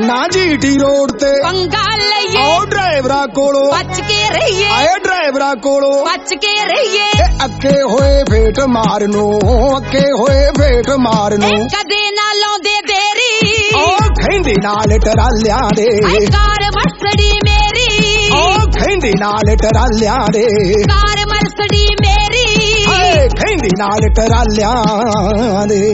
ना GT road ते पंगा लईए आओ ड्राइवरा कोलो बच के रहिए आए ड्राइवरा कोलो बच के रहिए अक्के होए फेट मारनो अक्के होए फेट मारनो कदे ना लाउंदे देरी ओ खैंदी नाल टरालियां दे कार मर्सडी मेरी ओ खैंदी नाल टरालियां दे कार मर्सडी मेरी खैंदी नाल टरालियां दे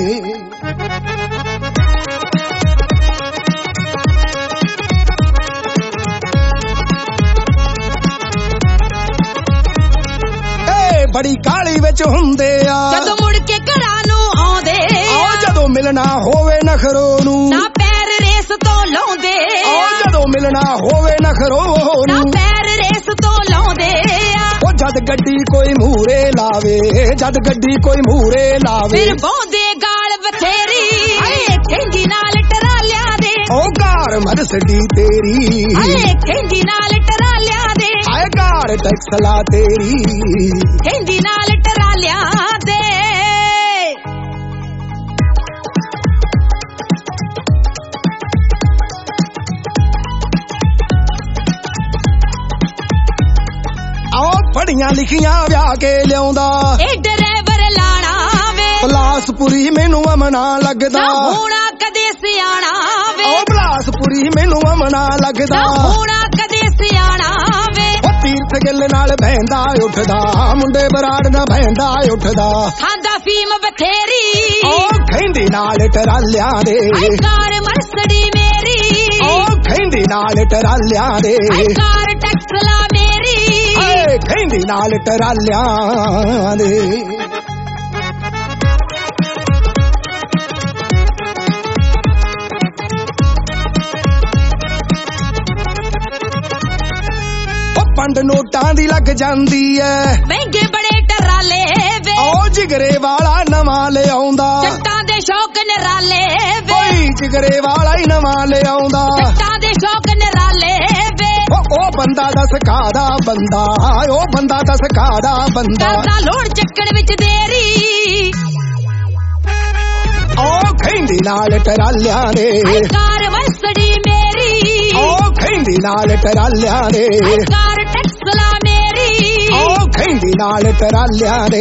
बड़ी काली विच हुंदे आ जदों मुड़ के घरां नूं आउंदे आ जदों मिलना होवे नखरो नूं ना पैर रेस तो लाउंदे आ जदों मिलना होवे नखरो ना पैर रेस तो लाउंदे ओ जद गड्डी कोई मूरे लावे जद गड्डी कोई मूरे लावे फिर बोंदे गाल बथेरी खेंगी नाल टरालियां दे ओ कार मर्सडी तेरी खेंगी नाल टरालियां दे आए कार टैक्सला तेरी खेंगी नाल टरालियां दे आओ पढ़ियां लिखियां व्याह के लियाउंदा ए ड्राइवर लाना वे बलासपुरी मैनू अमना लगदा होना कदे सियाना वे ओ बलासपुरी मैनू अमना लगदा होना कदे सियाना वे ओ तीर्थ गिल नाल बहंदा उठदा मुंडे बराड़ ना बहंदा उठदा खांदा फीम बथेरी ओ खैंदी नाल टरालियां दे कार मर्सडी मेरी ओ खैंदी नाल टरालियां दे कार टैक्सला मेरी खैंदी नाल टरालियां दे पंड नोटां दी लग जांदी ऐ महंगे बड़े टराले वे ओ जिगरे वाला नवां ले आउंदा जट्टां दे शौक नराले वे ओए जिगरे वाला ही नवां ले आउंदा जट्टां दे शौक नराले वे ओ बंदा दस कादा बंदा ओ बंदा दस कादा बंदा करदा लोड़ चक्कड़ विच देरी ओ खैंदी नाल टरालियां दे कार मर्सडी मेरी ओ खैंदी नाल टरालियां दे कार टैक्सला मेरी ओ खैंदी नाल टरालियां दे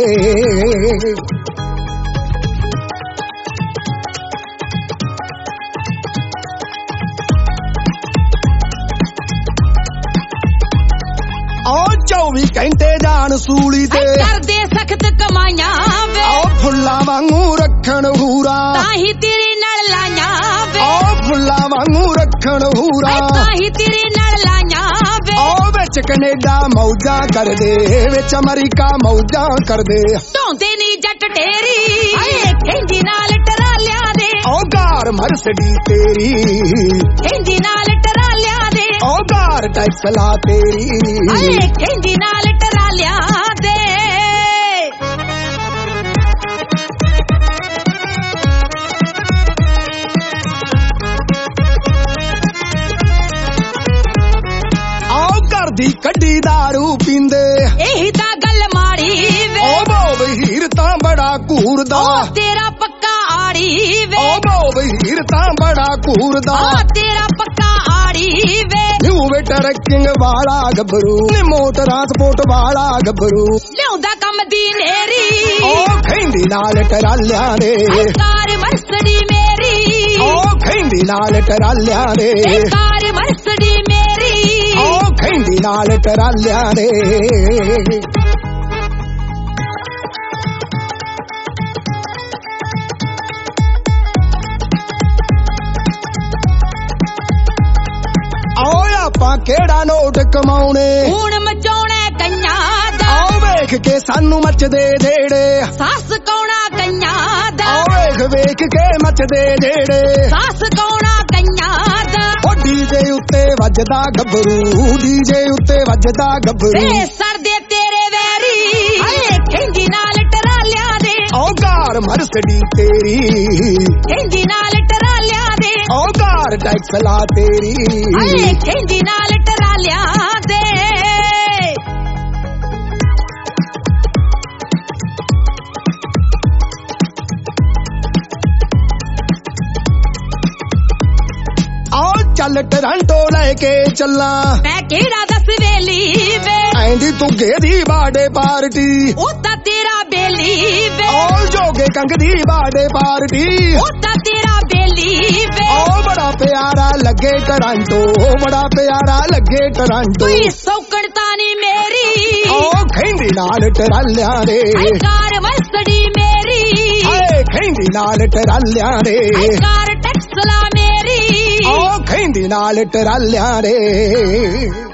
ओ 24 घंटे जान सूली ते करदे सख्त कमाइयां वे ओ फुल्ला वांगू रखण हूरा ताही तेरी नाल लाइयां वे ओ फुल्ला वांगू रखण हूरा ताही तेरी नाल लाइयां वे ओ विच कनेडा मौजा कर दे विच अमेरिका मौजा कर दे ढोंदे नी जट टेरी खेंजी नाल टरालियां दे ओ कार मर्सडी तेरी खेंजी नाल टरालियां दे ओ कार टैक्सला तेरी खेंजी नाल टरालियां दे दी कड्डी दारू पींदे यही ता गल माड़ी वे ओ बोब हीर तां बड़ा कूरदा तेरा पक्का आड़ी वे ओ बोब हीर तां बड़ा कूरदा तेरा पक्का आड़ी वे न्यू वेटर किंग वाला गबरू ने मोटर ट्रांसपोर्ट वाला गबरू लियाउंदा कम दी नेरी ओ खैंदी नाल टरालियां दे कार मर्सडी मेरी ओ खैंदी नाल टरालियां दे कार मर्सडी मेरी ओ खैंदी नाल टरालियां दे आओ आपां केड़ा नोट कमाउने हुण मचाउणे कन्या दा आओ वेख के सानू मचदे जेड़े सास कौणा कन्या दा आओ वेख वेख के मचदे जेड़े सास कौणा कन्या दा ओ डीजे उत्ते वजदा गबरू डीजे उत्ते वजदा गबरू वे सरदे तेरे वैरी खेंजी नाल टरालियां दे ओ कार मर्सडी तेरी खेंजी नाल टरालियां दे ओ कार टैक्सला तेरी खेंजी नाल टरालियां दे ਚੱਲ ਟਰਾਂਟੋ ਲੈ ਕੇ ਚੱਲਾਂ ਮੈਂ ਕਿਹੜਾ ਦੱਸ ਵੇਲੀ ਵੇ ਐਂਦੀ ਤੁਗੇ ਦੀ ਬਾਡੇ ਪਾਰਟੀ ਉਹ ਤਾਂ ਤੇਰਾ ਬੇਲੀ ਵੇ ਓ ਜੋਗੇ ਕੰਗ ਦੀ ਬਾਡੇ ਪਾਰਟੀ ਉਹ ਤਾਂ ਤੇਰਾ ਬੇਲੀ ਵੇ ਓ ਬੜਾ ਪਿਆਰਾ ਲੱਗੇ ਟਰਾਂਟੋ ਬੜਾ ਪਿਆਰਾ ਲੱਗੇ ਟਰਾਂਟੋ ਕੋਈ ਸੌਕਣ ਤਾਂ ਨੀ ਮੇਰੀ ਓ ਖੈਂਦੀ ਨਾਲ ਟਰਾਲਿਆਂ ਦੇ ਆਈ ਕਾਰ ਮਸੜੀ ਮੇਰੀ ਹਾਏ ਖੈਂਦੀ ਨਾਲ ਟਰਾਲਿਆਂ ਦੇ ਆਈ ਕਾਰ ਟੈਕਸਲਾ ਮੇਰੀ ਓ ਖੈਂਦੀ ਨਾਲ ਟਰਾਲਿਆਂ ਦੇ